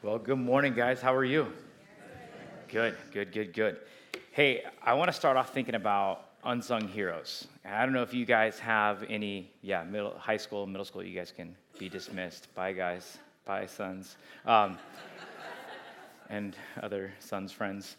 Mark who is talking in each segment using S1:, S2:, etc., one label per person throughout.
S1: Well, good morning, guys. How are you? Good. Hey, I want to start off thinking about unsung heroes. And I don't know if you guys have any, high school, middle school, you guys can be dismissed. Bye, guys. Bye, sons. And other sons' friends.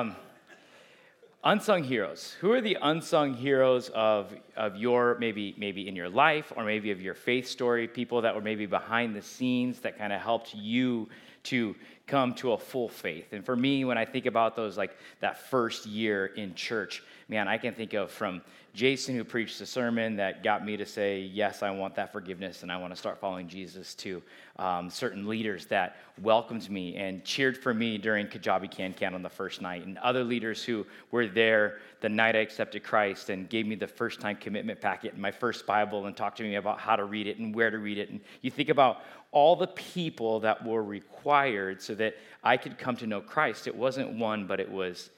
S1: Unsung heroes. Who are the unsung heroes of your, maybe in your life, or maybe of your faith story, people that were maybe behind the scenes that kind of helped you to come to a full faith? And for me, when I think about those, like that first year in church, man, I can think of from Jason, who preached a sermon that got me to say, yes, I want that forgiveness and I want to start following Jesus, to certain leaders that welcomed me and cheered for me during Kajabi Can on the first night, and other leaders who were there the night I accepted Christ and gave me the first time commitment packet and my first Bible and talked to me about how to read it and where to read it. And you think about all the people that were required so that I could come to know Christ. It wasn't one, but it was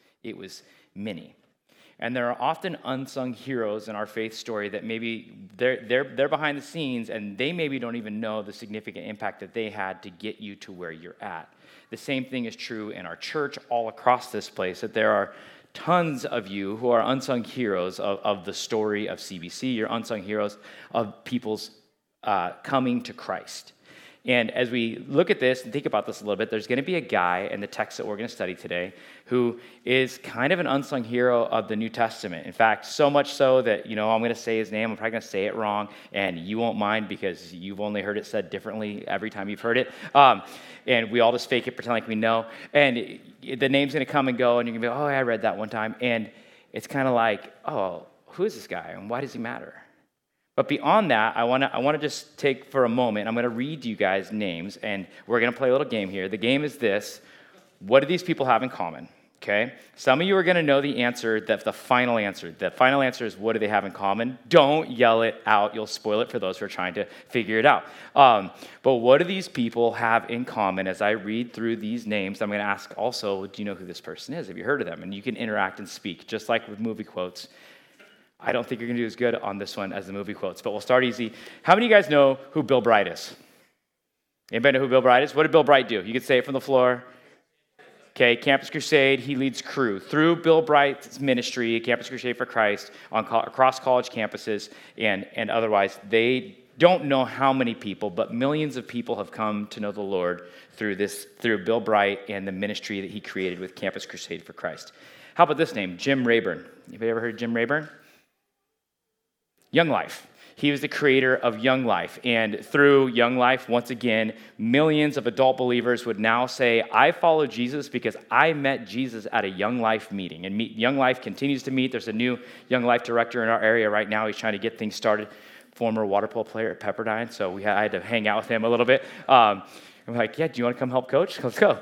S1: many. And there are often unsung heroes in our faith story that maybe they're behind the scenes, and they maybe don't even know the significant impact that they had to get you to where you're at. The same thing is true in our church all across this place, that there are tons of you who are unsung heroes of the story of CBC. You're unsung heroes of people's coming to Christ. And as we look at this and think about this a little bit, there's going to be a guy in the text that we're going to study today who is kind of an unsung hero of the New Testament. In fact, so much so that, I'm going to say his name. I'm probably going to say it wrong, and you won't mind because you've only heard it said differently every time you've heard it. And we all just fake it, pretend like we know. And the name's going to come and go, and you're going to be, oh, I read that one time. And it's kind of like, oh, who is this guy, and why does he matter? But beyond that, I want to just take for a moment, I'm going to read you guys names, and we're going to play a little game here. The game is this: what do these people have in common? Okay? Some of you are going to know the answer, the final answer. The final answer is, what do they have in common? Don't yell it out. You'll spoil it for those who are trying to figure it out. But what do these people have in common? As I read through these names, I'm going to ask also, do you know who this person is? Have you heard of them? And you can interact and speak, just like with movie quotes. I don't think you're going to do as good on this one as the movie quotes, but we'll start easy. How many of you guys know who Bill Bright is? Anybody know who Bill Bright is? What did Bill Bright do? You can say it from the floor. Okay, Campus Crusade, he leads Cru. Through Bill Bright's ministry, Campus Crusade for Christ, across college campuses and otherwise, they don't know how many people, but millions of people have come to know the Lord through Bill Bright and the ministry that he created with Campus Crusade for Christ. How about this name, Jim Rayburn? Anybody ever heard of Jim Rayburn? Young Life. He was the creator of Young Life. And through Young Life, once again, millions of adult believers would now say, I follow Jesus because I met Jesus at a Young Life meeting. And Young Life continues to meet. There's a new Young Life director in our area right now. He's trying to get things started. Former water polo player at Pepperdine. So I had to hang out with him a little bit. I'm like, yeah, do you want to come help coach? Let's go.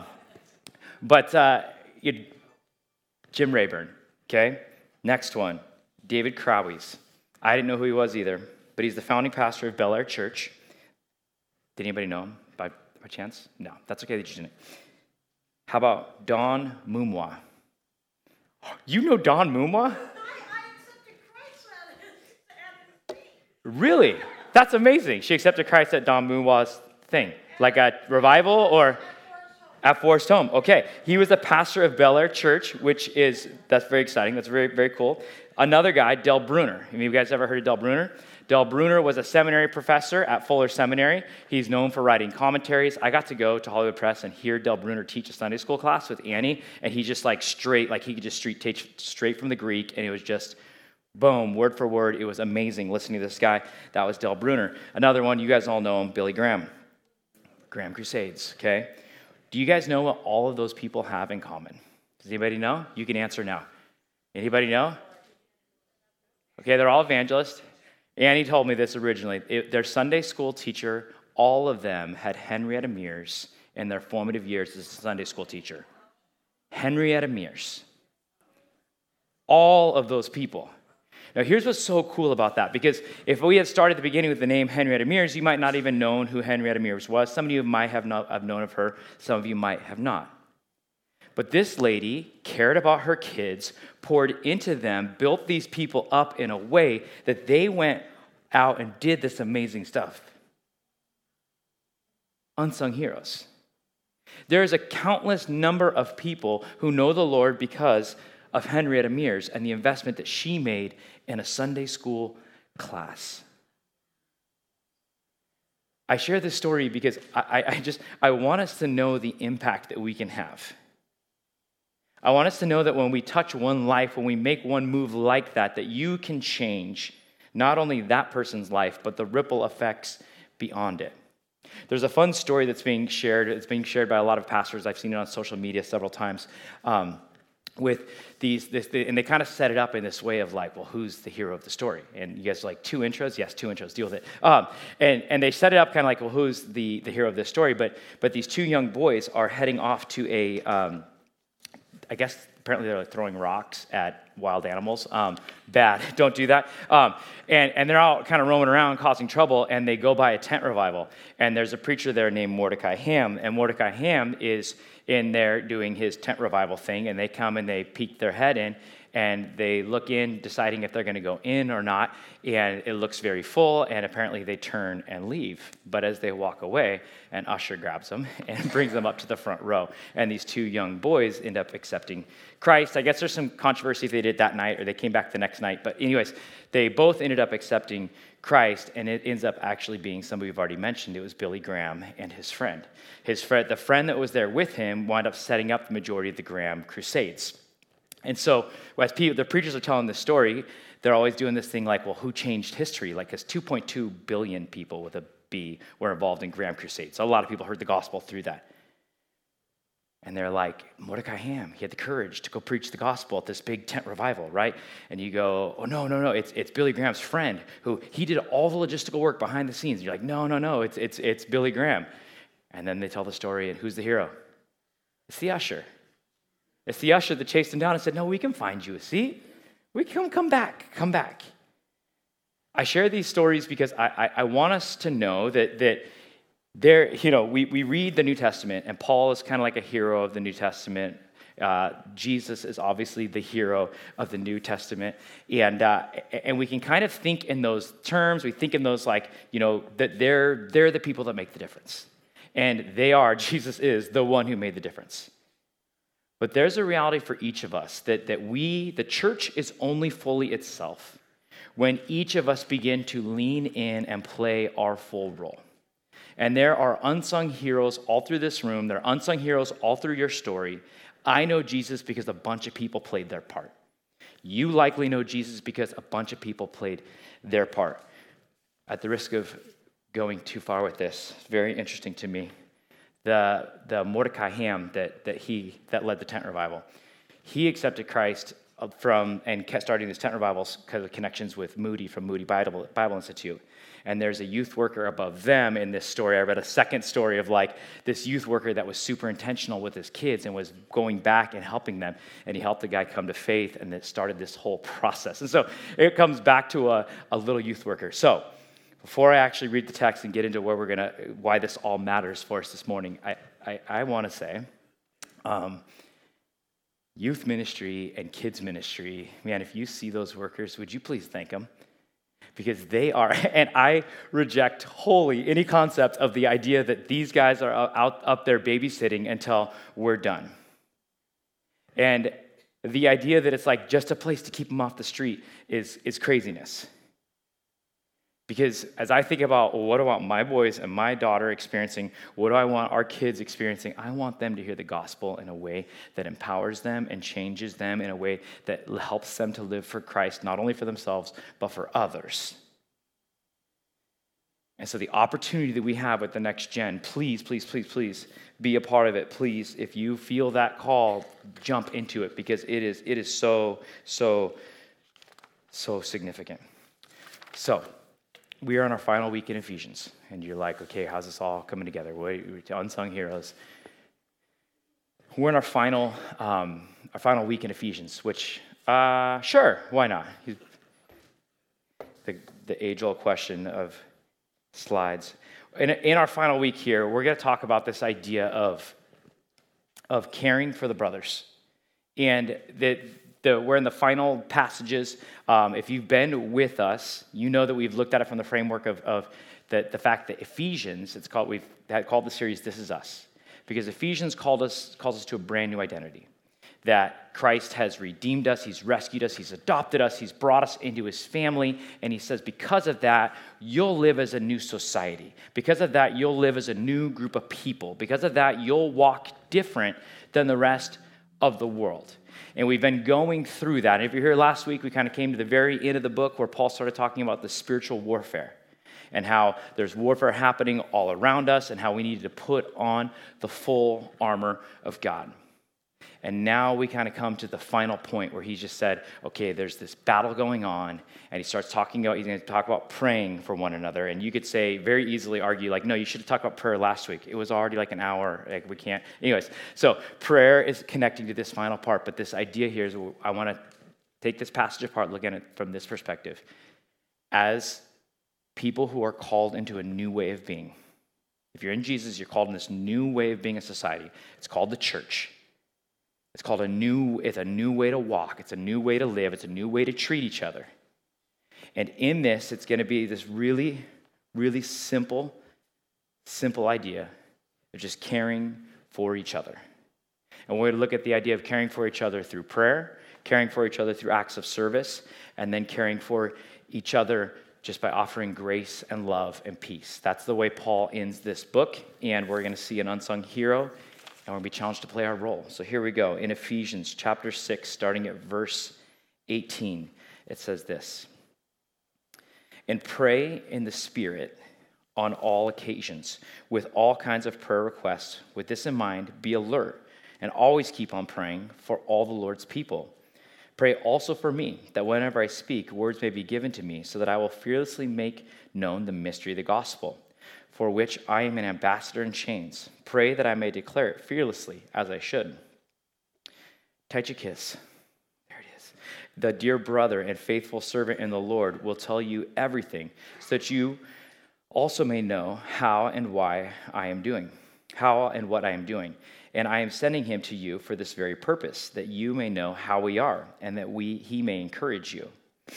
S1: Jim Rayburn, okay? Next one, David Crowes. I didn't know who he was either, but he's the founding pastor of Bel Air Church. Did anybody know him by chance? No, that's okay that you didn't. How about Don Mumwa? You know Don Mumwa?
S2: I accepted Christ at his
S1: Really? That's amazing. She accepted Christ at Don Mumwa's thing, like a revival or at Forest Home. Okay, he was the pastor of Bel Air Church, that's very exciting. That's very, very cool. Another guy, Del Bruner. Have you guys ever heard of Del Bruner? Del Bruner was a seminary professor at Fuller Seminary. He's known for writing commentaries. I got to go to Hollywood Press and hear Del Bruner teach a Sunday school class with Annie, and he just he could just teach straight from the Greek, and it was just boom, word for word. It was amazing listening to this guy. That was Del Bruner. Another one, you guys all know him, Billy Graham. Graham Crusades, okay? Do you guys know what all of those people have in common? Does anybody know? You can answer now. Anybody know? Okay, they're all evangelists. Annie told me this originally. Their Sunday school teacher, all of them had Henrietta Mears in their formative years as a Sunday school teacher. Henrietta Mears. All of those people. Now, here's what's so cool about that, because if we had started at the beginning with the name Henrietta Mears, you might not even known who Henrietta Mears was. Some of you might have known of her. Some of you might have not. But this lady cared about her kids, poured into them, built these people up in a way that they went out and did this amazing stuff. Unsung heroes. There is a countless number of people who know the Lord because of Henrietta Mears and the investment that she made in a Sunday school class. I share this story because I want us to know the impact that we can have. I want us to know that when we touch one life, when we make one move like that you can change not only that person's life, but the ripple effects beyond it. There's a fun story that's being shared. It's being shared by a lot of pastors. I've seen it on social media several times. With and they kind of set it up in this way of like, well, who's the hero of the story? And you guys are like, 2 intros? Yes, 2 intros, deal with it. And they set it up kind of like, well, who's the hero of this story? But these 2 young boys are heading off to a, I guess apparently they're like throwing rocks at wild animals. Bad, don't do that. And they're all kind of roaming around causing trouble, and they go by a tent revival. And there's a preacher there named Mordecai Ham, and Mordecai Ham is in there doing his tent revival thing, and they come and they peek their head in, and they look in, deciding if they're going to go in or not, and it looks very full, and apparently they turn and leave. But as they walk away, an usher grabs them and brings them up to the front row, and these 2 young boys end up accepting Christ. I guess there's some controversy if they did that night or they came back the next night, but anyways, they both ended up accepting Christ, and it ends up actually being somebody we've already mentioned. It was Billy Graham and his friend. The friend that was there with him wound up setting up the majority of the Graham Crusades. And so, as the preachers are telling this story, they're always doing this thing like, well, who changed history? Like, because 2.2 billion people with a B were involved in Graham Crusades. So a lot of people heard the gospel through that. And they're like, Mordecai Ham, he had the courage to go preach the gospel at this big tent revival, right? And you go, oh, no, it's Billy Graham's friend who he did all the logistical work behind the scenes. And you're like, no, it's Billy Graham. And then they tell the story, and who's the hero? It's the usher. It's the usher that chased him down and said, no, we can find you a seat. We can come back. I share these stories because I want us to know that there, we read the New Testament, and Paul is kind of like a hero of the New Testament. Jesus is obviously the hero of the New Testament, and we can kind of think in those terms. We think in those like, that they're the people that make the difference, and Jesus is the one who made the difference. But there's a reality for each of us that the church is only fully itself when each of us begin to lean in and play our full role. And there are unsung heroes all through this room. There are unsung heroes all through your story. I know Jesus because a bunch of people played their part. You likely know Jesus because a bunch of people played their part. At the risk of going too far with this, it's very interesting to me. The Mordecai Ham that led the tent revival, he accepted Christ and kept starting these tent revivals because of connections with Moody from Moody Bible Institute. And there's a youth worker above them in this story. I read a second story of like this youth worker that was super intentional with his kids and was going back and helping them. And he helped the guy come to faith, and it started this whole process. And so it comes back to a little youth worker. So before I actually read the text and get into why this all matters for us this morning, I want to say, youth ministry and kids ministry, man, if you see those workers, would you please thank them? Because they are, and I reject wholly any concept of the idea that these guys are up there babysitting until we're done. And the idea that it's like just a place to keep them off the street is craziness. Because as I think about what do I want my boys and my daughter experiencing, what do I want our kids experiencing, I want them to hear the gospel in a way that empowers them and changes them in a way that helps them to live for Christ, not only for themselves, but for others. And so the opportunity that we have with the next gen, please be a part of it. Please, if you feel that call, jump into it, because it is so significant. So, we are in our final week in Ephesians, and you're like, okay, how's this all coming together? We're unsung heroes. We're in our final week in Ephesians, which, sure, why not? The age-old question of slides. In our final week here, we're going to talk about this idea of caring for the brothers, and we're in the final passages. If you've been with us, you know that we've looked at it from the framework of the fact that Ephesians, we've called the series "This Is Us." Because Ephesians calls us to a brand new identity. That Christ has redeemed us, he's rescued us, he's adopted us, he's brought us into his family, and he says because of that, you'll live as a new society. Because of that, you'll live as a new group of people. Because of that, you'll walk different than the rest of the world. And we've been going through that. And if you're here last week, we kind of came to the very end of the book where Paul started talking about the spiritual warfare and how there's warfare happening all around us and how we needed to put on the full armor of God. And now we kind of come to the final point where he's just said, okay, there's this battle going on, and he starts talking about, he's going to talk about praying for one another. And you could say, very easily argue, like, no, you should have talked about prayer last week. It was already like an hour, like we can't. Anyways, so prayer is connecting to this final part, but this idea here is I want to take this passage apart, look at it from this perspective. As people who are called into a new way of being. If you're in Jesus, you're called in this new way of being a society. It's called the church. It's a new way to walk. It's a new way to live. It's a new way to treat each other. And in this, it's going to be this really, really simple idea of just caring for each other. And we're going to look at the idea of caring for each other through prayer, caring for each other through acts of service, and then caring for each other just by offering grace and love and peace. That's the way Paul ends this book, and we're going to see an unsung hero. And we'll be challenged to play our role. So here we go. In Ephesians chapter 6, starting at verse 18, it says this. And pray in the Spirit on all occasions, with all kinds of prayer requests. With this in mind, be alert, and always keep on praying for all the Lord's people. Pray also for me, that whenever I speak, words may be given to me, so that I will fearlessly make known the mystery of the gospel, for which I am an ambassador in chains. Pray that I may declare it fearlessly, as I should. Tychicus, there it is, the dear brother and faithful servant in the Lord, will tell you everything, so that you also may know how and what I am doing. And I am sending him to you for this very purpose, that you may know how we are, and that he may encourage you.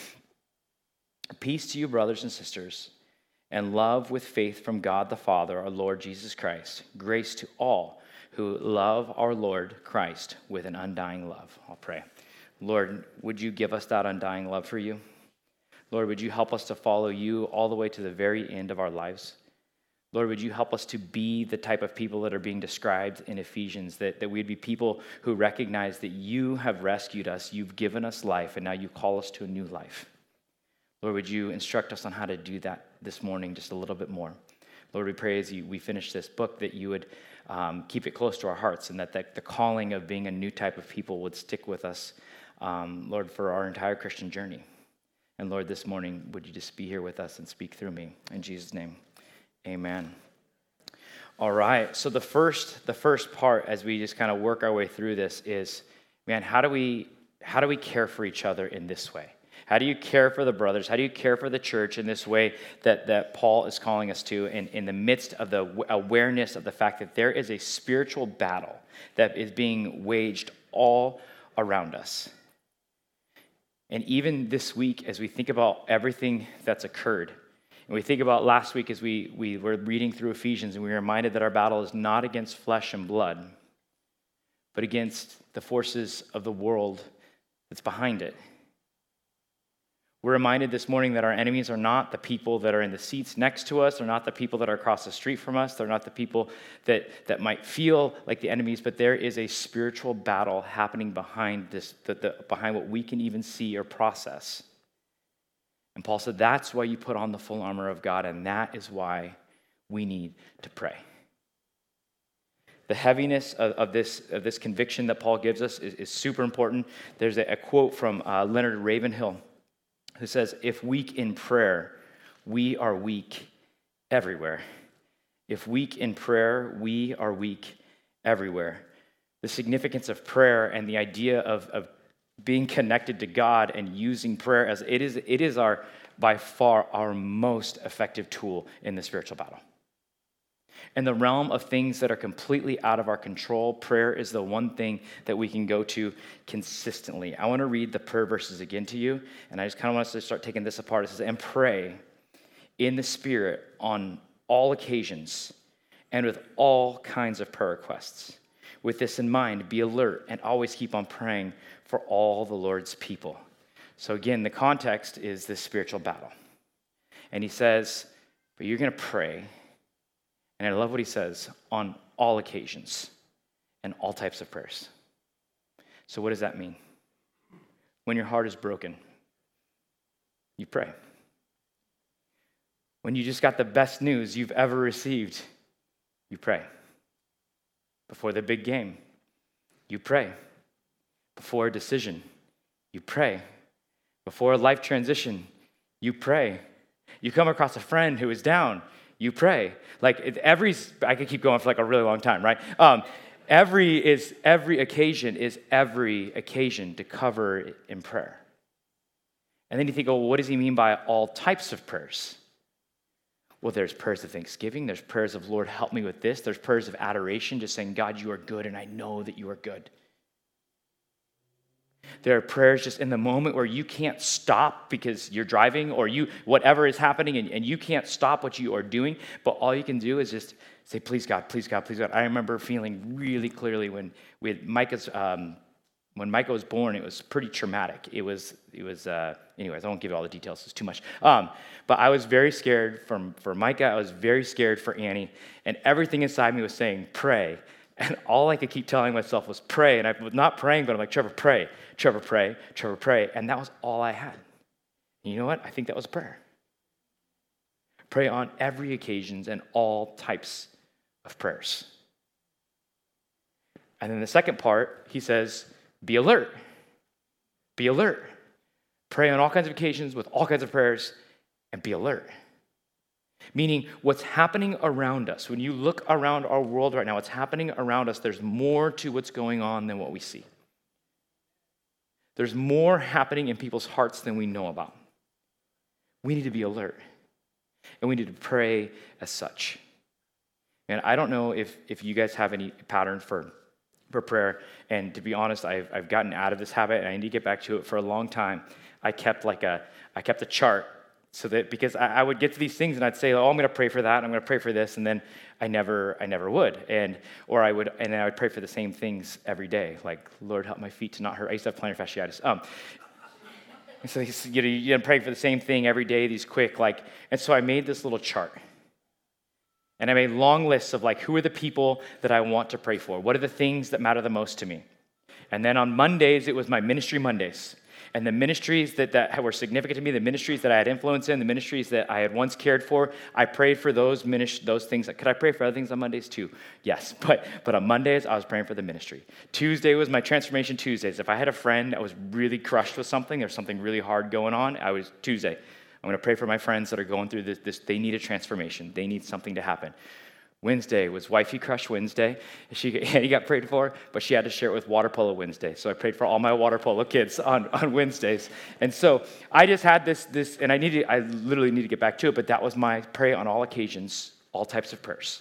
S1: Peace to you, brothers and sisters, and love with faith from God the Father, our Lord Jesus Christ. Grace to all who love our Lord Christ with an undying love. I'll pray. Lord, would you give us that undying love for you? Lord, would you help us to follow you all the way to the very end of our lives? Lord, would you help us to be the type of people that are being described in Ephesians, that we'd be people who recognize that you have rescued us, you've given us life, and now you call us to a new life. Lord, would you instruct us on how to do that this morning just a little bit more? Lord, we pray as we finish this book that you would keep it close to our hearts, and that the calling of being a new type of people would stick with us, Lord, for our entire Christian journey. And Lord, this morning, would you just be here with us and speak through me? In Jesus' name, amen. All right, so the first part as we just kind of work our way through this is, man, how do we care for each other in this way? How do you care for the brothers? How do you care for the church in this way that Paul is calling us to in the midst of the awareness of the fact that there is a spiritual battle that is being waged all around us? And even this week, as we think about everything that's occurred, and we think about last week as we were reading through Ephesians, and we were reminded that our battle is not against flesh and blood, but against the forces of the world that's behind it. We're reminded this morning that our enemies are not the people that are in the seats next to us. They're not the people that are across the street from us. They're not the people that might feel like the enemies, but there is a spiritual battle happening behind this, behind what we can even see or process. And Paul said that's why you put on the full armor of God, and that is why we need to pray. The heaviness of this conviction that Paul gives us is super important. There's a quote from Leonard Ravenhill, who says, if weak in prayer, we are weak everywhere. If weak in prayer, we are weak everywhere. The significance of prayer and the idea of being connected to God and using prayer as it is by far our most effective tool in the spiritual battle. In the realm of things that are completely out of our control, prayer is the one thing that we can go to consistently. I want to read the prayer verses again to you, and I just kind of want us to start taking this apart. It says, and pray in the Spirit on all occasions, and with all kinds of prayer requests. With this in mind, be alert and always keep on praying for all the Lord's people. So again, the context is this spiritual battle. And he says, but you're going to pray, and I love what he says, on all occasions and all types of prayers. So what does that mean? When your heart is broken, you pray. When you just got the best news you've ever received, you pray. Before the big game, you pray. Before a decision, you pray. Before a life transition, you pray. You come across a friend who is down, you pray. Like I could keep going for like a really long time, right? Every occasion is every occasion to cover it in prayer. And then you think, oh, what does he mean by all types of prayers? Well, there's prayers of thanksgiving. There's prayers of, Lord, help me with this. There's prayers of adoration, just saying, God, you are good, and I know that you are good. There are prayers just in the moment where you can't stop because you're driving or whatever is happening, and you can't stop what you are doing, but all you can do is just say, please, God, please, God, please, God. I remember feeling really clearly when we had when Micah was born, it was pretty traumatic. Anyways, I won't give you all the details, it's too much. But I was very scared for Micah, I was very scared for Annie, and everything inside me was saying, pray. And all I could keep telling myself was pray, and I was not praying, but I'm like, Trevor, pray, Trevor, pray, Trevor, pray, and that was all I had. And you know what? I think that was prayer. Pray on every occasion and all types of prayers. And then the second part, he says, be alert. Be alert. Pray on all kinds of occasions with all kinds of prayers and be alert. Meaning what's happening around us, when you look around our world right now, what's happening around us, there's more to what's going on than what we see. There's more happening in people's hearts than we know about. We need to be alert. And we need to pray as such. And I don't know if you guys have any pattern for prayer, and to be honest, I've gotten out of this habit, and I need to get back to it. For a long time, I kept a chart, so that because I would get to these things and I'd say, oh, I'm going to pray for that, I'm going to pray for this, and then I never would, and I would pray for the same things every day, like Lord, help my feet to not hurt. I used to have plantar fasciitis. So you pray for the same thing every day, these quick and so I made this little chart. And I made long lists of who are the people that I want to pray for? What are the things that matter the most to me? And then on Mondays, it was my ministry Mondays. And the ministries that were significant to me, the ministries that I had influence in, the ministries that I had once cared for, I prayed for those things. Could I pray for other things on Mondays too? Yes, but on Mondays, I was praying for the ministry. Tuesday was my Transformation Tuesdays. If I had a friend that was really crushed with something, there's something really hard going on, Tuesday. I'm going to pray for my friends that are going through this. They need a transformation. They need something to happen. Wednesday was Wifey Crush Wednesday. He got prayed for, but she had to share it with Water Polo Wednesday. So I prayed for all my water polo kids on Wednesdays. And so I just had this, and I literally need to get back to it, but that was my pray on all occasions, all types of prayers.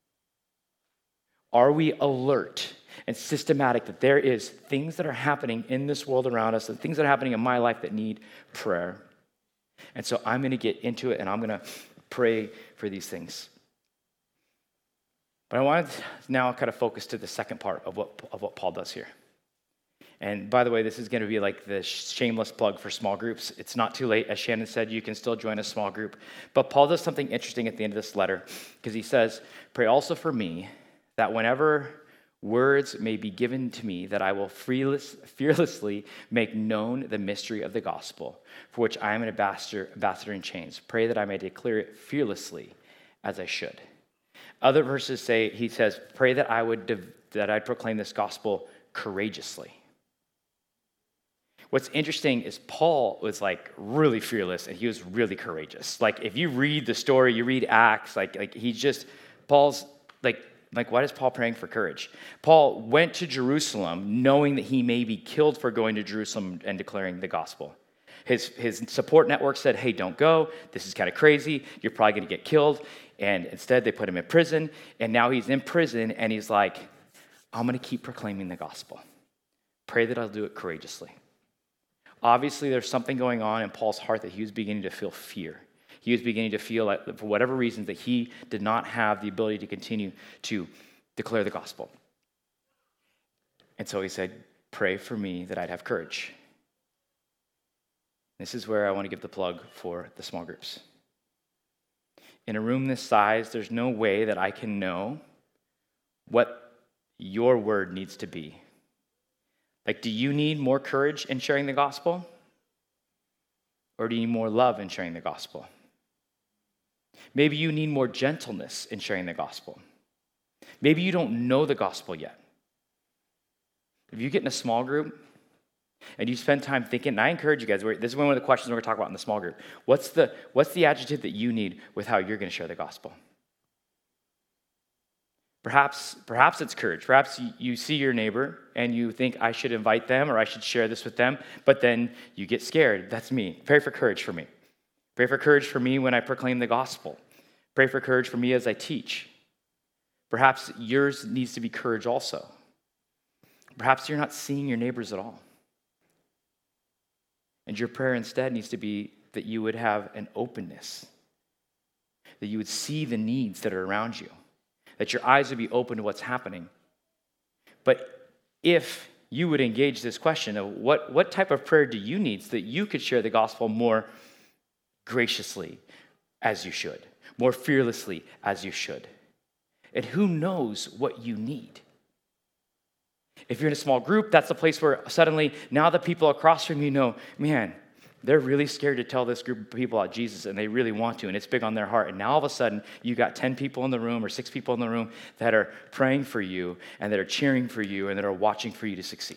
S1: Are we alert and systematic that there is things that are happening in this world around us and things that are happening in my life that need prayer? And so I'm going to get into it, and I'm going to pray for these things. But I wanted to now kind of focus to the second part of what Paul does here. And by the way, this is going to be like the shameless plug for small groups. It's not too late. As Shannon said, you can still join a small group. But Paul does something interesting at the end of this letter, because he says, pray also for me that whenever words may be given to me, that I will fearlessly make known the mystery of the gospel, for which I am an ambassador in chains. Pray that I may declare it fearlessly as I should. Other verses say, he says, pray that I'd proclaim this gospel courageously. What's interesting is Paul was really fearless, and he was really courageous. If you read the story, you read Acts, Paul's why is Paul praying for courage? Paul went to Jerusalem knowing that he may be killed for going to Jerusalem and declaring the gospel. His support network said, hey, don't go. This is kind of crazy. You're probably going to get killed. And instead, they put him in prison. And now he's in prison, and he's like, I'm going to keep proclaiming the gospel. Pray that I'll do it courageously. Obviously, there's something going on in Paul's heart that he was beginning to feel fear. He was beginning to feel like, for whatever reasons, that he did not have the ability to continue to declare the gospel. And so he said, pray for me that I'd have courage. This is where I want to give the plug for the small groups. In a room this size, there's no way that I can know what your word needs to be. Like, do you need more courage in sharing the gospel? Or do you need more love in sharing the gospel? Maybe you need more gentleness in sharing the gospel. Maybe you don't know the gospel yet. If you get in a small group and you spend time thinking, and I encourage you guys, this is one of the questions we're going to talk about in the small group. What's the adjective that you need with how you're going to share the gospel? Perhaps it's courage. Perhaps you see your neighbor and you think, I should invite them or I should share this with them, but then you get scared. That's me. Pray for courage for me. Pray for courage for me when I proclaim the gospel. Pray for courage for me as I teach. Perhaps yours needs to be courage also. Perhaps you're not seeing your neighbors at all. And your prayer instead needs to be that you would have an openness, that you would see the needs that are around you, that your eyes would be open to what's happening. But if you would engage this question of what type of prayer do you need so that you could share the gospel more graciously as you should, more fearlessly as you should. And who knows what you need? If you're in a small group, that's the place where suddenly now the people across from you know, man, they're really scared to tell this group of people about Jesus, and they really want to, and it's big on their heart. And now all of a sudden, you got 10 people in the room or 6 people in the room that are praying for you and that are cheering for you and that are watching for you to succeed.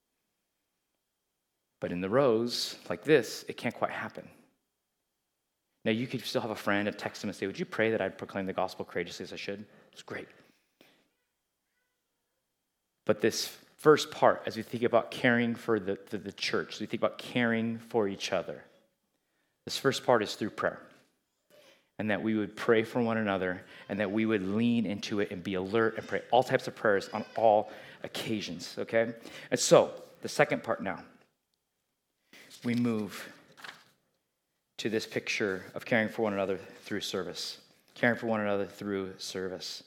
S1: But in the rows like this, it can't quite happen. Now, you could still have a friend and text them and say, would you pray that I'd proclaim the gospel courageously as I should? It's great. But this first part, as we think about caring for the church, as we think about caring for each other, this first part is through prayer. And that we would pray for one another and that we would lean into it and be alert and pray all types of prayers on all occasions, okay? And so, the second part now, we move to this picture of caring for one another through service. Caring for one another through service.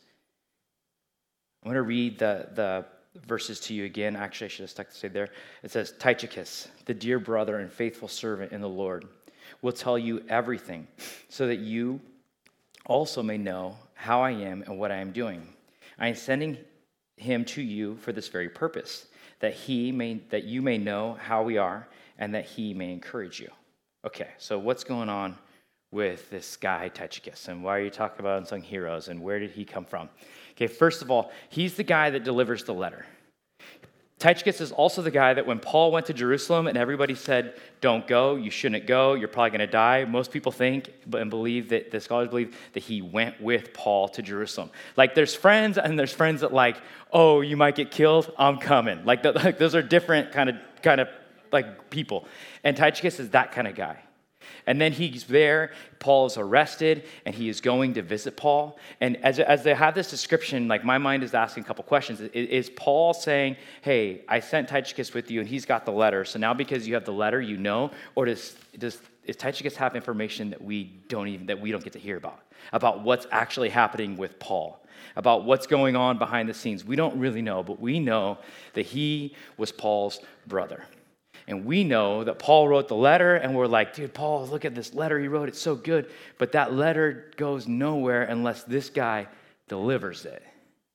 S1: I'm going to read the verses to you again. Actually, I should have stuck to say there. It says, Tychicus, the dear brother and faithful servant in the Lord, will tell you everything so that you also may know how I am and what I am doing. I am sending him to you for this very purpose, that you may know how we are and that he may encourage you. Okay, so what's going on with this guy, Tychicus, and why are you talking about unsung heroes, and where did he come from? Okay, first of all, he's the guy that delivers the letter. Tychicus is also the guy that when Paul went to Jerusalem and everybody said, don't go, you shouldn't go, you're probably going to die, most people think and believe that the scholars believe that he went with Paul to Jerusalem. Like, there's friends and there's friends that like, oh, you might get killed, I'm coming. Like those are different kind of like people. And Tychicus is that kind of guy. And then he's there, Paul is arrested, and he is going to visit Paul. And as they have this description, like my mind is asking a couple questions. Is Paul saying, hey, I sent Tychicus with you, and he's got the letter, so now because you have the letter, you know? Or does Tychicus have information that we don't get to hear about what's actually happening with Paul? About what's going on behind the scenes? We don't really know, but we know that he was Paul's brother. And we know that Paul wrote the letter, and we're like, dude, Paul, look at this letter he wrote. It's so good. But that letter goes nowhere unless this guy delivers it.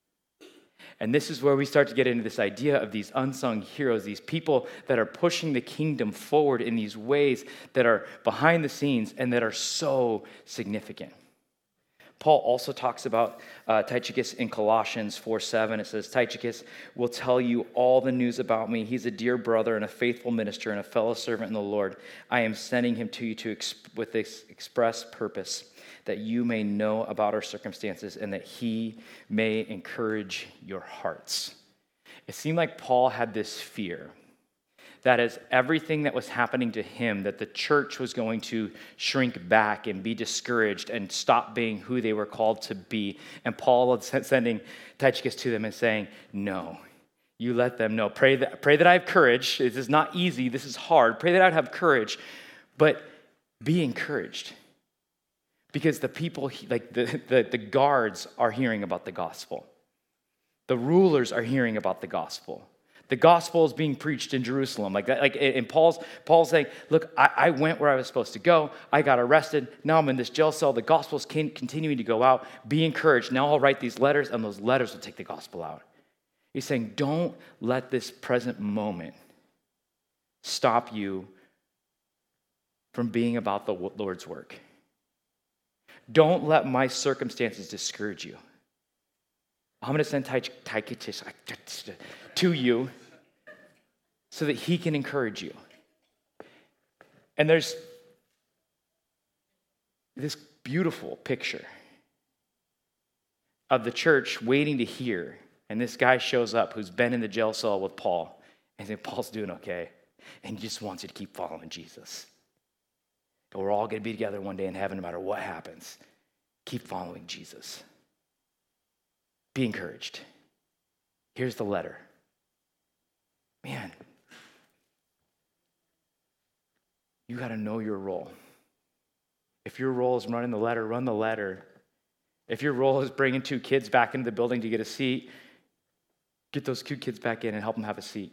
S1: And this is where we start to get into this idea of these unsung heroes, these people that are pushing the kingdom forward in these ways that are behind the scenes and that are so significant. Paul also talks about Tychicus in Colossians 4:7. It says, Tychicus will tell you all the news about me. He's a dear brother and a faithful minister and a fellow servant in the Lord. I am sending him to you with this express purpose, that you may know about our circumstances and that he may encourage your hearts. It seemed like Paul had this fear that as everything that was happening to him, that the church was going to shrink back and be discouraged and stop being who they were called to be. And Paul was sending Tychicus to them and saying, no, you let them know. Pray that I have courage. This is not easy. This is hard. Pray that I have courage, but be encouraged. Because the people, like the guards are hearing about the gospel. The rulers are hearing about the gospel. The gospel is being preached in Jerusalem. Like that, and Paul's saying, look, I went where I was supposed to go. I got arrested. Now I'm in this jail cell. The gospel's continuing to go out. Be encouraged. Now I'll write these letters, and those letters will take the gospel out. He's saying, don't let this present moment stop you from being about the Lord's work. Don't let my circumstances discourage you. I'm going to send Tychicus to you so that he can encourage you. And there's this beautiful picture of the church waiting to hear. And this guy shows up who's been in the jail cell with Paul. And then Paul's doing okay. And he just wants you to keep following Jesus. And we're all going to be together one day in heaven no matter what happens. Keep following Jesus. Be encouraged. Here's the letter. Man, you got to know your role. If your role is running the letter, run the letter. If your role is bringing 2 kids back into the building to get a seat, get those 2 kids back in and help them have a seat.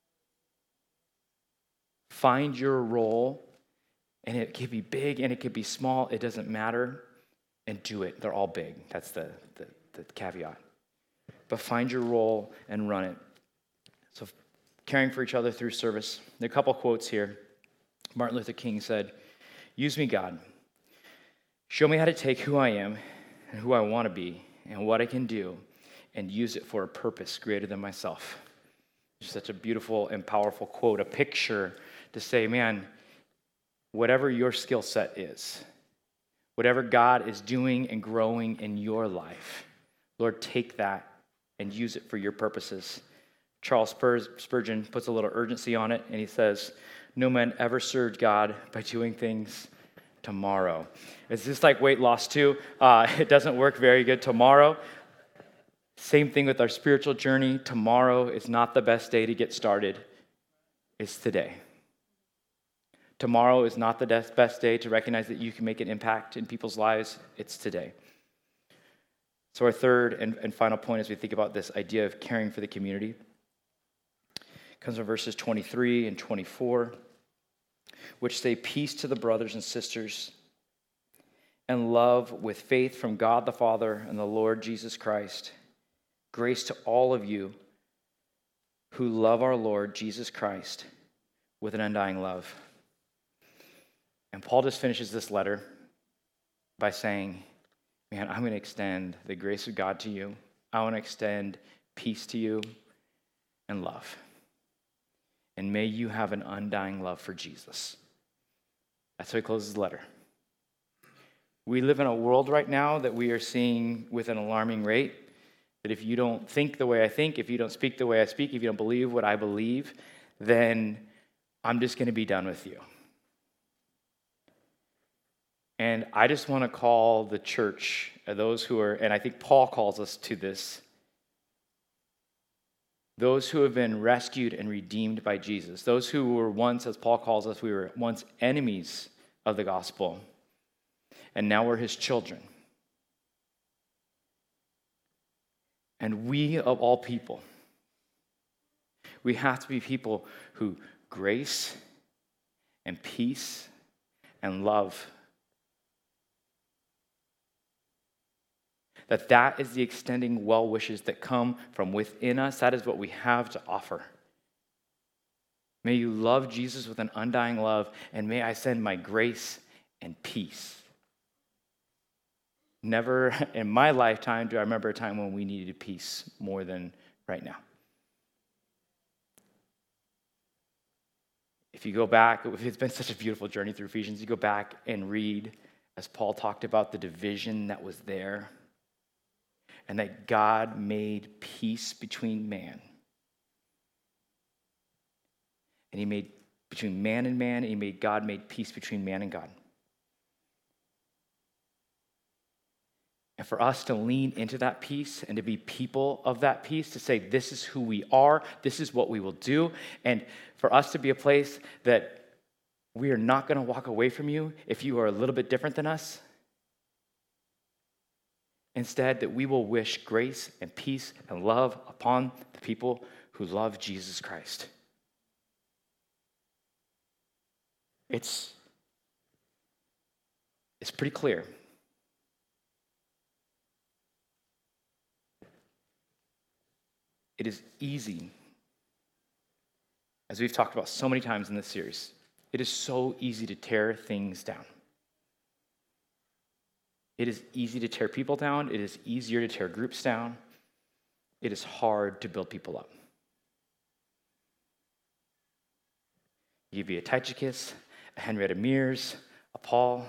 S1: Find your role, and it could be big and it could be small. It doesn't matter, and do it. They're all big. That's the caveat. But find your role and run it. So caring for each other through service. There are a couple quotes here. Martin Luther King said, "Use me, God. Show me how to take who I am and who I want to be and what I can do and use it for a purpose greater than myself." It's such a beautiful and powerful quote, a picture to say, man, whatever your skill set is, whatever God is doing and growing in your life, Lord, take that and use it for your purposes. Charles Spurgeon puts a little urgency on it, and he says, "No man ever served God by doing things tomorrow." Is this like weight loss too? It doesn't work very good tomorrow. Same thing with our spiritual journey. Tomorrow is not the best day to get started. It's today. Tomorrow is not the best day to recognize that you can make an impact in people's lives. It's today. So our third and final point as we think about this idea of caring for the community comes from verses 23 and 24, which say, "Peace to the brothers and sisters, and love with faith from God the Father and the Lord Jesus Christ. Grace to all of you who love our Lord Jesus Christ with an undying love." And Paul just finishes this letter by saying, man, I'm going to extend the grace of God to you. I want to extend peace to you and love. And may you have an undying love for Jesus. That's how he closes the letter. We live in a world right now that we are seeing with an alarming rate, that if you don't think the way I think, if you don't speak the way I speak, if you don't believe what I believe, then I'm just going to be done with you. And I just want to call the church, those who are, and I think Paul calls us to this, those who have been rescued and redeemed by Jesus, those who were once, as Paul calls us, we were once enemies of the gospel, and now we're his children. And we, of all people, we have to be people who grace and peace and love. That is the extending well wishes that come from within us. That is what we have to offer. May you love Jesus with an undying love, and may I send my grace and peace. Never in my lifetime do I remember a time when we needed peace more than right now. If you go back, it's been such a beautiful journey through Ephesians. You go back and read, as Paul talked about the division that was there, and that God made peace between man. And he made between man and man, and God made peace between man and God. And for us to lean into that peace and to be people of that peace, to say, this is who we are, this is what we will do, and for us to be a place that we are not going to walk away from you if you are a little bit different than us. Instead, that we will wish grace and peace and love upon the people who love Jesus Christ. It's pretty clear. It is easy, as we've talked about so many times in this series, it is so easy to tear things down. It is easy to tear people down. It is easier to tear groups down. It is hard to build people up. You could be a Tychicus, a Henrietta Mears, a Paul.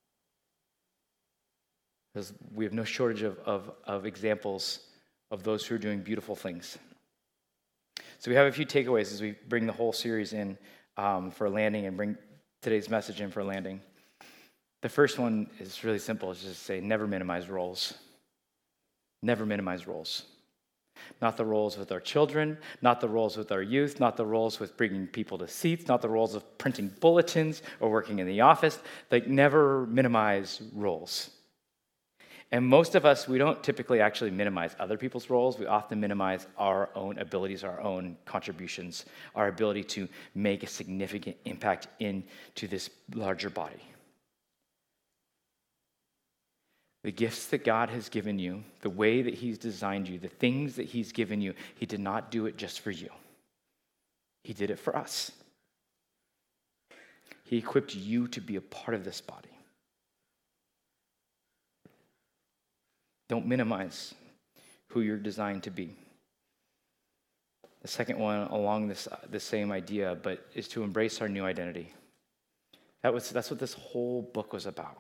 S1: Because we have no shortage of examples of those who are doing beautiful things. So we have a few takeaways as we bring the whole series in for landing and bring today's message in for landing. The first one is really simple. It's just say, never minimize roles. Never minimize roles. Not the roles with our children, not the roles with our youth, not the roles with bringing people to seats, not the roles of printing bulletins or working in the office. Like, never minimize roles. And most of us, we don't typically actually minimize other people's roles. We often minimize our own abilities, our own contributions, our ability to make a significant impact into this larger body. The gifts that God has given you, the way that he's designed you, the things that he's given you, he did not do it just for you. He did it for us. He equipped you to be a part of this body. Don't minimize who you're designed to be. The second one along this same idea, but is to embrace our new identity. That's what this whole book was about.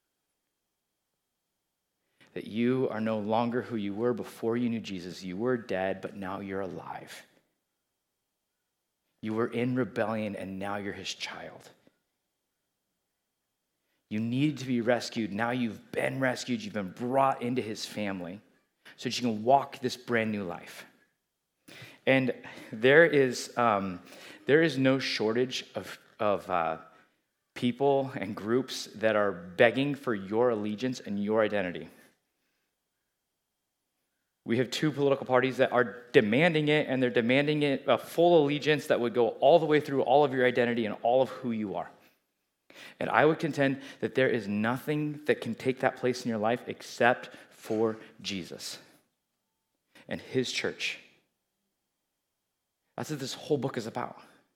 S1: That you are no longer who you were before you knew Jesus. You were dead, but now you're alive. You were in rebellion, and now you're his child. You needed to be rescued. Now you've been rescued. You've been brought into his family so that you can walk this brand new life. And there is no shortage of people and groups that are begging for your allegiance and your identity. We have two political parties that are demanding it, and they're demanding it a full allegiance that would go all the way through all of your identity and all of who you are. And I would contend that there is nothing that can take that place in your life except for Jesus and his church. That's what this whole book is about.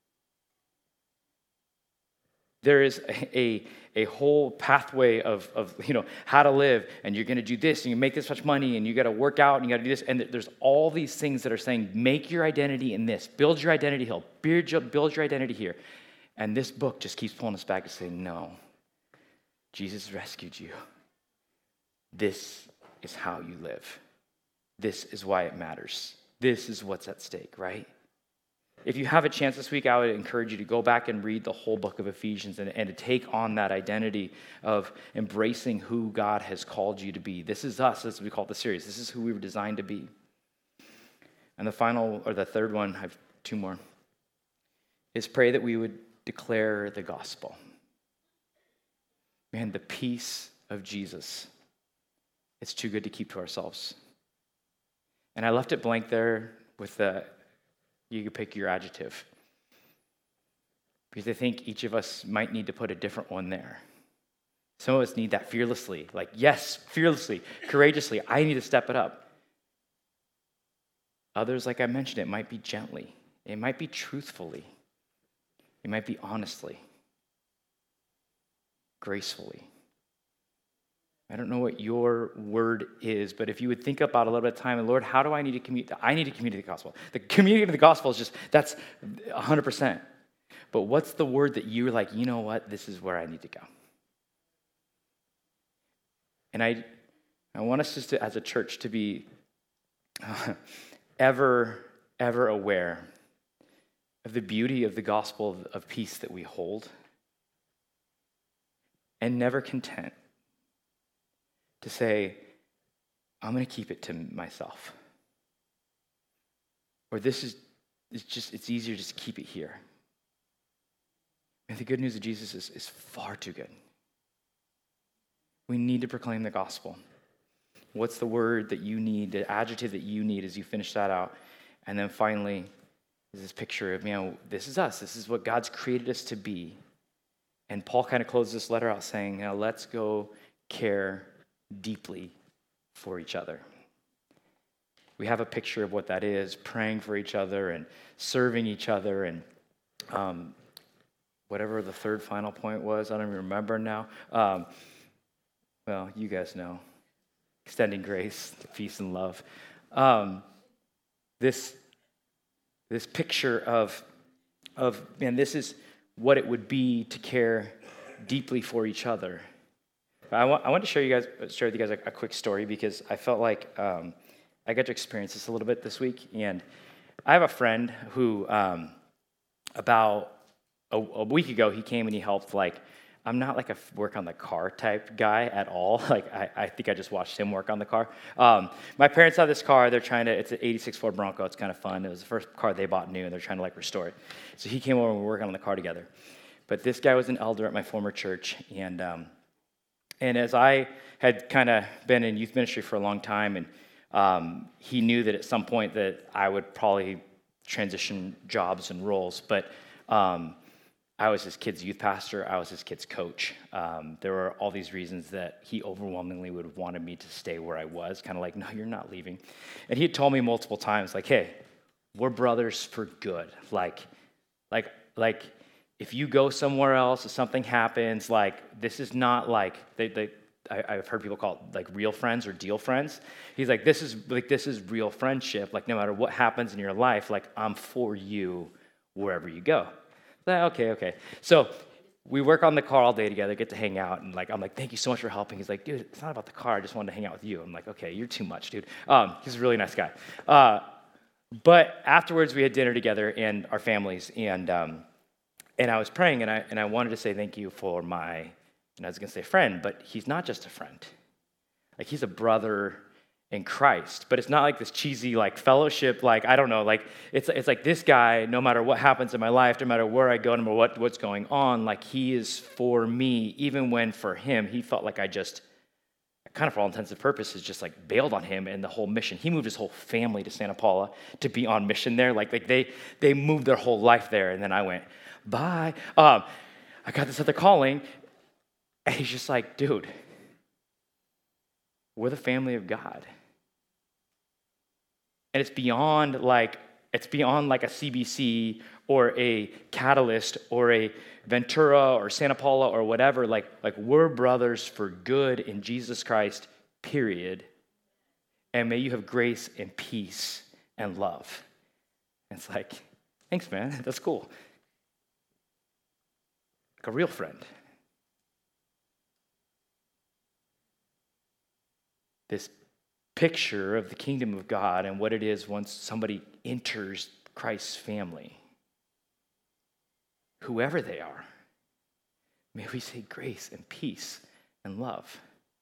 S1: There is a whole pathway of how to live, and you're going to do this, and you make this much money, and you got to work out, and you got to do this, and there's all these things that are saying, make your identity in this, build your identity here, build your identity here. And this book just keeps pulling us back and saying, no, Jesus rescued you. This is how you live. This is why it matters. This is what's at stake, right? If you have a chance this week, I would encourage you to go back and read the whole book of Ephesians and to take on that identity of embracing who God has called you to be. This is us, as we call the series. This is who we were designed to be. And the third one, I have two more, is pray that we would declare the gospel. Man, the peace of Jesus, it's too good to keep to ourselves. And I left it blank there with you could pick your adjective. Because I think each of us might need to put a different one there. Some of us need that fearlessly. Like, yes, fearlessly, courageously, I need to step it up. Others, like I mentioned, it might be gently. It might be truthfully. It might be honestly, gracefully. I don't know what your word is, but if you would think about a little bit of time, and Lord, how do I need to communicate? I need to communicate the gospel. The communicating of the gospel is that's 100%. But what's the word that you're like, you know what, this is where I need to go? And I want us just to, as a church, to be ever aware of the beauty of the gospel of peace that we hold, and never content to say, I'm going to keep it to myself. Or it's easier just to keep it here. And the good news of Jesus is far too good. We need to proclaim the gospel. What's the word that you need, the adjective that you need as you finish that out? And then finally, is this picture of, this is us. This is what God's created us to be. And Paul kind of closes this letter out saying, let's go care deeply for each other. We have a picture of what that is, praying for each other and serving each other and whatever the third final point was, I don't even remember now. Well, you guys know. Extending grace, peace, and love. This picture of this is what it would be to care deeply for each other. I want to share with you guys a quick story because I felt like I got to experience this a little bit this week. And I have a friend who about a week ago, he came and he helped. I'm not like a work on the car type guy at all. I think I just watched him work on the car. My parents have this car. It's an 86 Ford Bronco. It's kind of fun. It was the first car they bought new, and they're trying to restore it. So he came over and we were working on the car together. But this guy was an elder at my former church. And as I had kind of been in youth ministry for a long time, and he knew that at some point that I would probably transition jobs and roles. But I was his kid's youth pastor. I was his kid's coach. There were all these reasons that he overwhelmingly would have wanted me to stay where I was, kind of like, no, you're not leaving. And he had told me multiple times, hey, we're brothers for good. Like if you go somewhere else, if something happens, this is not I've heard people call it real friends or deal friends. He's this is real friendship. No matter what happens in your life, I'm for you wherever you go. Okay. So we work on the car all day together, get to hang out, and I'm thank you so much for helping. He's dude, it's not about the car. I just wanted to hang out with you. I'm okay, you're too much, dude. He's a really nice guy. But afterwards, we had dinner together and our families, and I was praying, and I wanted to say thank you for my, and I was going to say friend, but he's not just a friend. He's a brother in Christ, but it's not this cheesy fellowship, I don't know, it's this guy, no matter what happens in my life, no matter where I go, no matter what's going on, he is for me, even when for him, he felt I just, kind of for all intents and purposes, just bailed on him and the whole mission. He moved his whole family to Santa Paula to be on mission there, they moved their whole life there, and then I went, bye. I got this other calling, and he's just dude, we're the family of God. And it's beyond a CBC or a Catalyst or a Ventura or Santa Paula or whatever. We're brothers for good in Jesus Christ, period. And may you have grace and peace and love. And it's thanks, man. That's cool. A real friend. This picture of the kingdom of God and what it is once somebody enters Christ's family. Whoever they are, may we say grace and peace and love.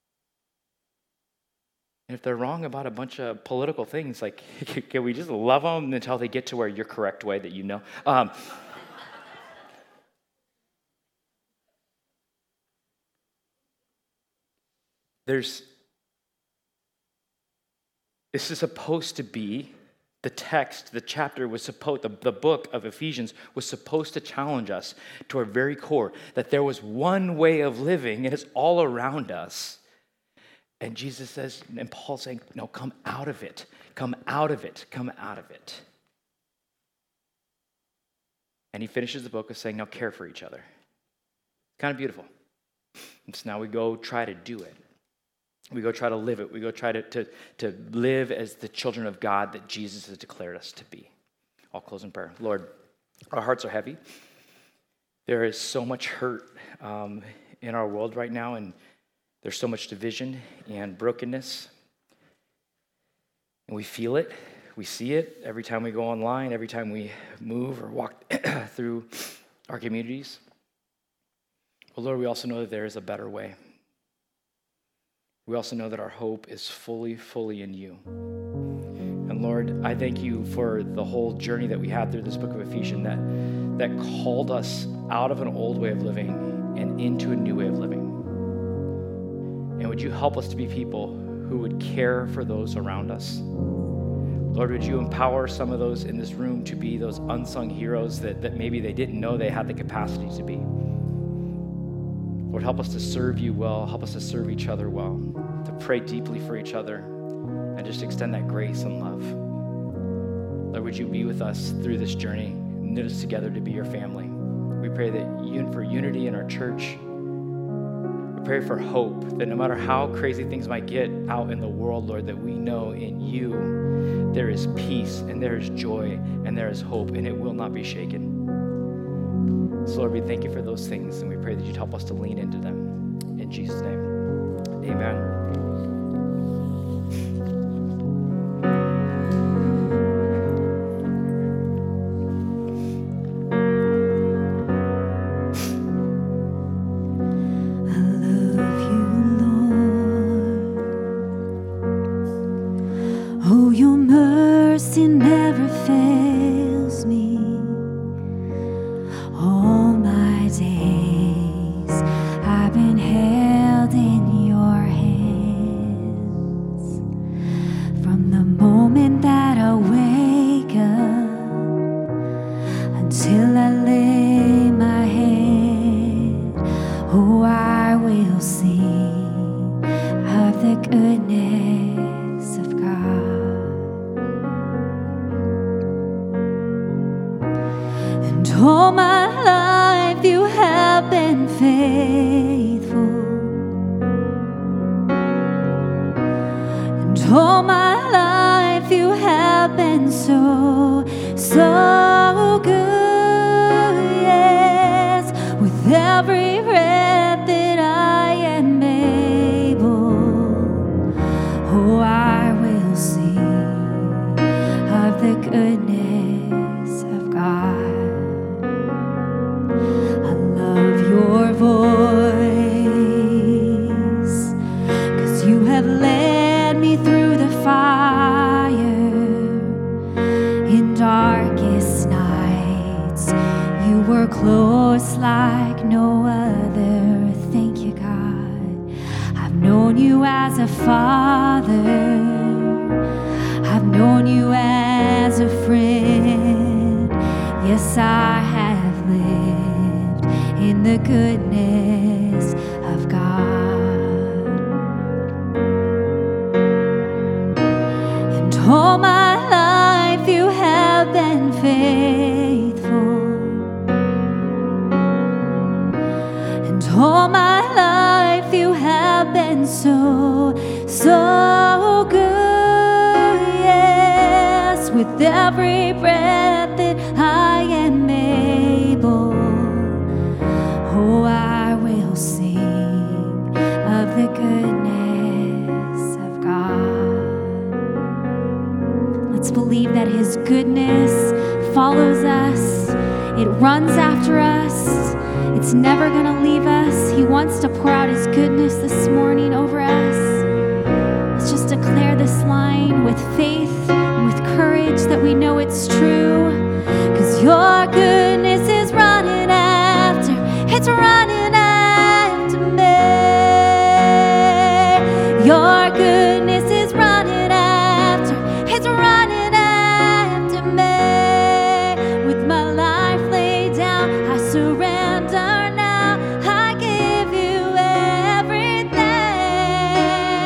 S1: And if they're wrong about a bunch of political things, can we just love them until they get to where your correct way that you know? This is supposed to be the text, the chapter was supposed, the book of Ephesians was supposed to challenge us to our very core that there was one way of living and it's all around us. And Jesus says, and Paul's saying, no, come out of it. Come out of it. Come out of it. And he finishes the book with saying, now care for each other. Kind of beautiful. And so now we go try to do it. We go try to live it. We go try to live as the children of God that Jesus has declared us to be. I'll close in prayer. Lord, our hearts are heavy. There is so much hurt in our world right now, and there's so much division and brokenness. And we feel it. We see it every time we go online, every time we move or walk through our communities. But Lord, we also know that there is a better way. We also know that our hope is fully, fully in you. And Lord, I thank you for the whole journey that we had through this book of Ephesians that called us out of an old way of living and into a new way of living. And would you help us to be people who would care for those around us. Lord, would you empower some of those in this room to be those unsung heroes that maybe they didn't know they had the capacity to be. Lord, help us to serve you well. Help us to serve each other well, to pray deeply for each other, and just extend that grace and love. Lord, would you be with us through this journey, knit us together to be your family. We pray that for unity in our church. We pray for hope, that no matter how crazy things might get out in the world, Lord, that we know in you there is peace and there is joy and there is hope, and it will not be shaken. So, Lord, we thank you for those things, and we pray that you'd help us to lean into them. In Jesus' name, amen.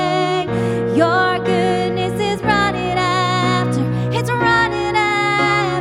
S3: Your goodness is running after, it's running after.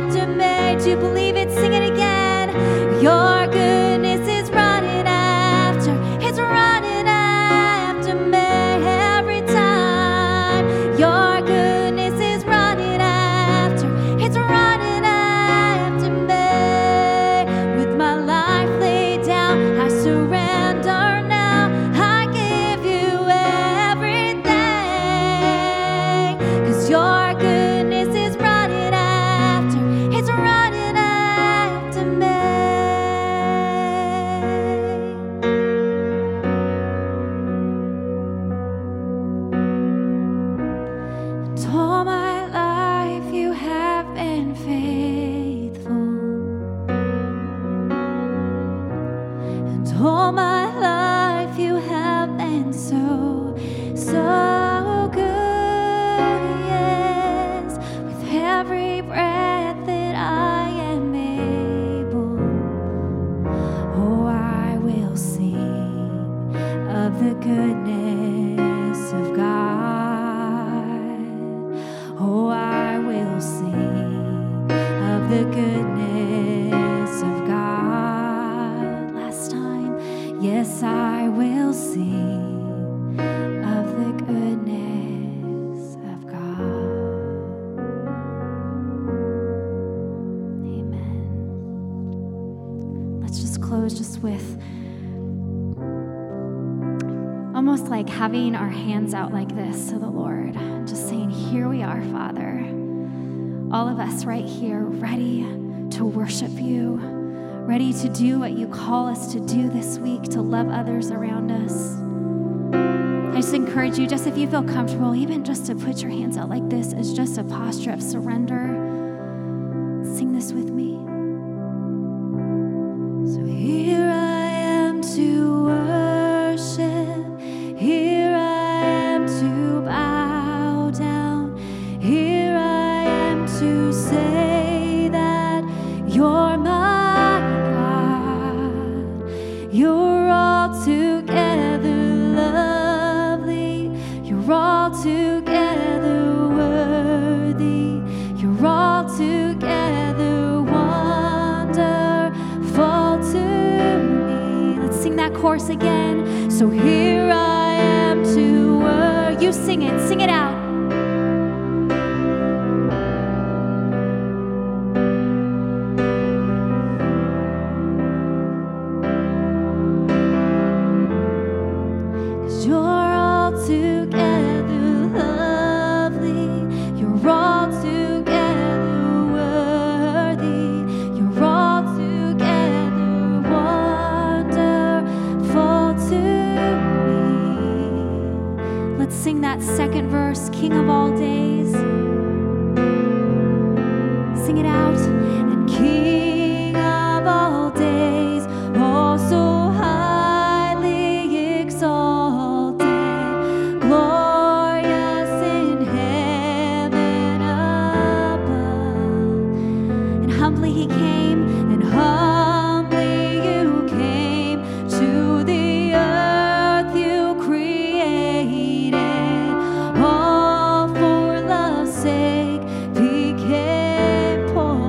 S3: of the goodness of God. Last time, yes, I will sing of the goodness of God. Amen. Let's just close just with almost like having our hands out like this to the Lord, just saying, here we are, Father. All of us right here, ready to worship you, ready to do what you call us to do this week, to love others around us. I just encourage you, just if you feel comfortable, even just to put your hands out like this as just a posture of surrender. Sing this with me. So here I am to worship. Here I am to bow down. Here I am to say that you're my God. You're altogether lovely. You're altogether worthy. You're altogether wonderful to me. Let's sing that chorus again. So here I am to worship. You sing it out. You're altogether lovely. You're altogether worthy. You're altogether wonderful to me. Let's sing that second verse, King of all days. Sing it out. And King of all days, oh so highly exalted, glorious in heaven above. And humbly he came, and humbly you came to the earth you created. All for love's sake became poor.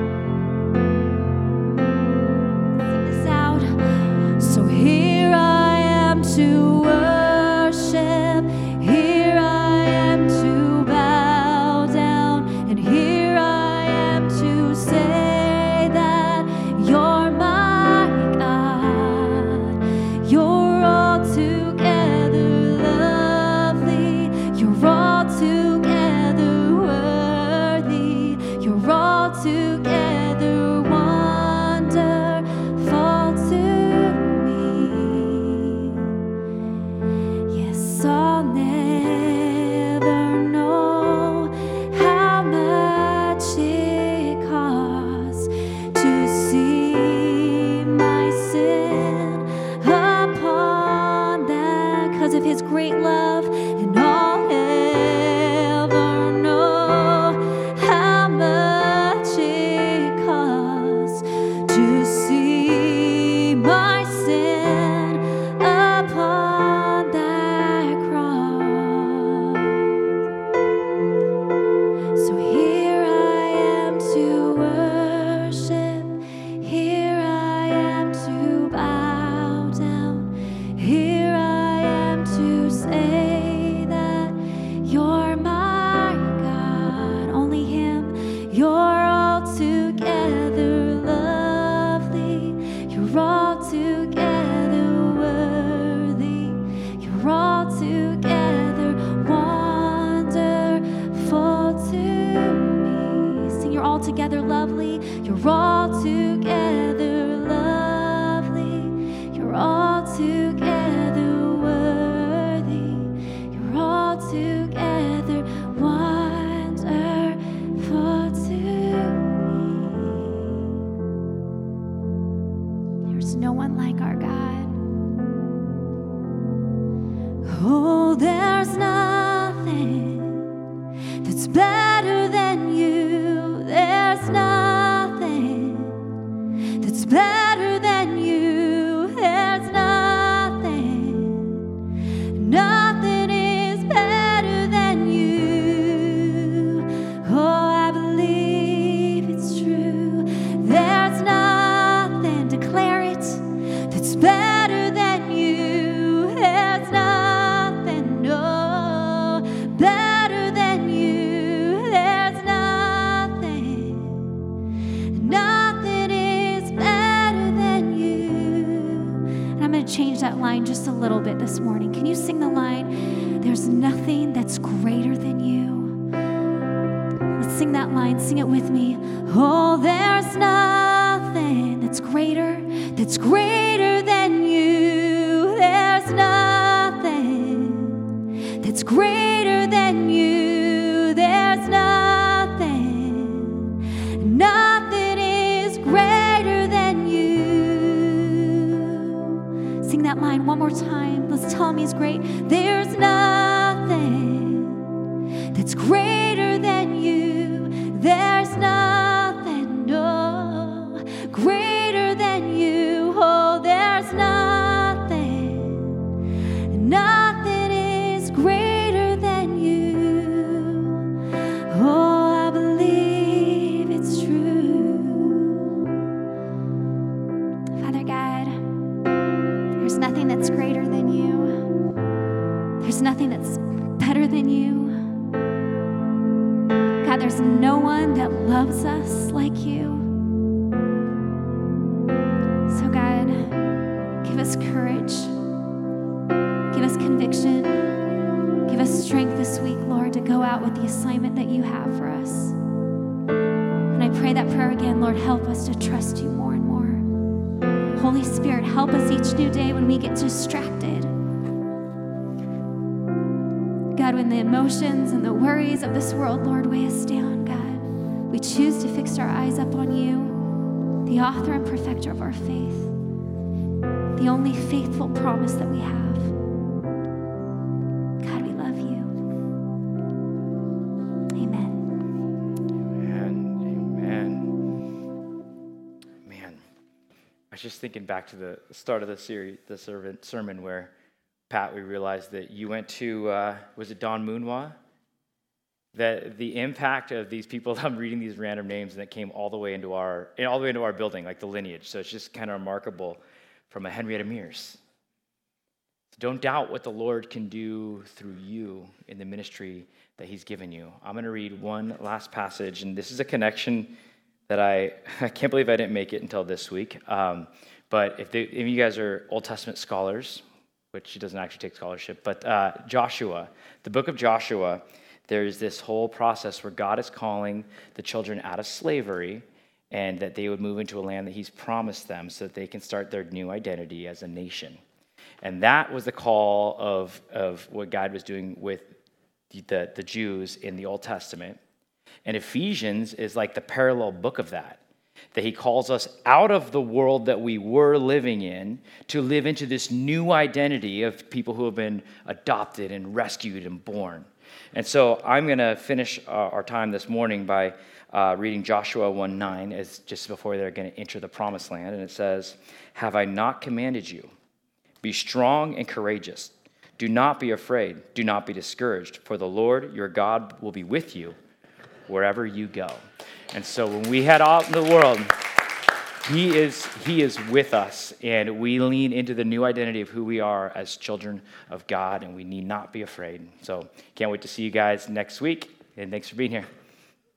S3: Sing this out. So here I am to worship. Here I am to bow down. And here I am to say that you're my God. You're altogether lovely. You're altogether worthy. You're altogether wonderful to me. Yes, I'll never know how much it costs to see my sin upon that, 'cause of his great love. And I'll ever know how much it costs to see my sin upon that cross. So here I am to worship. Here I am to bow down. Here I am to say that you're my God. Only him. You're altogether lovely. You're altogether worthy. You're altogether wonderful to me. Sing, you're altogether lovely. You're altogether lovely. You're altogether worthy. You're altogether wonderful to me. There's no one like our God. Oh, there's nothing that's better than you. There's nothing that's better than you. There's nothing, nothing is better than you. Oh, I believe it's true. that line just a little bit this morning? Can you sing the line, there's nothing that's greater than you? Let's sing that line. Sing it with me. Oh, there's nothing that's greater than you. There's nothing that's greater than you. There's nothing is greater than you. Sing that line one more time. Let's tell him he's great. There's nothing that's greater than you. There's nothing, no, greater than you. Oh, there's nothing is greater than you. Oh, I believe it's true. Father God, there's nothing that's greater than you. There's nothing that's better than you. God, there's no one that loves us like you. So God, give us courage. Give us conviction. Give us strength this week, Lord, to go out with the assignment that you have for us. And I pray that prayer again, Lord, help us to trust you more and more. Holy Spirit, help us each new day when we get distracted. God, when the emotions and the worries of this world, Lord, weigh us down, God, we choose to fix our eyes up on you, the author and perfecter of our faith, the only faithful promise that we have. God, we love you. Amen.
S1: Man, I was just thinking back to the start of the series, the sermon where, Pat, we realized that you went to, was it Don Moonwa? That the impact of these people, I'm reading these random names, and that came all the way into our building, like the lineage. So it's just kind of remarkable from a Henrietta Mears. Don't doubt what the Lord can do through you in the ministry that he's given you. I'm going to read one last passage, and this is a connection that I can't believe I didn't make it until this week. But if you guys are Old Testament scholars, which he doesn't actually take scholarship, but Joshua, the book of Joshua, there's this whole process where God is calling the children out of slavery and that they would move into a land that he's promised them so that they can start their new identity as a nation. And that was the call of what God was doing with the Jews in the Old Testament. And Ephesians is like the parallel book of that he calls us out of the world that we were living in to live into this new identity of people who have been adopted and rescued and born. And so I'm going to finish our time this morning by reading Joshua 1:9 as just before they're going to enter the promised land. And it says, "Have I not commanded you? Be strong and courageous. Do not be afraid. Do not be discouraged, for the Lord your God will be with you wherever you go." And so when we head out in the world, he is with us, and we lean into the new identity of who we are as children of God, and we need not be afraid. So can't wait to see you guys next week, and thanks for being here.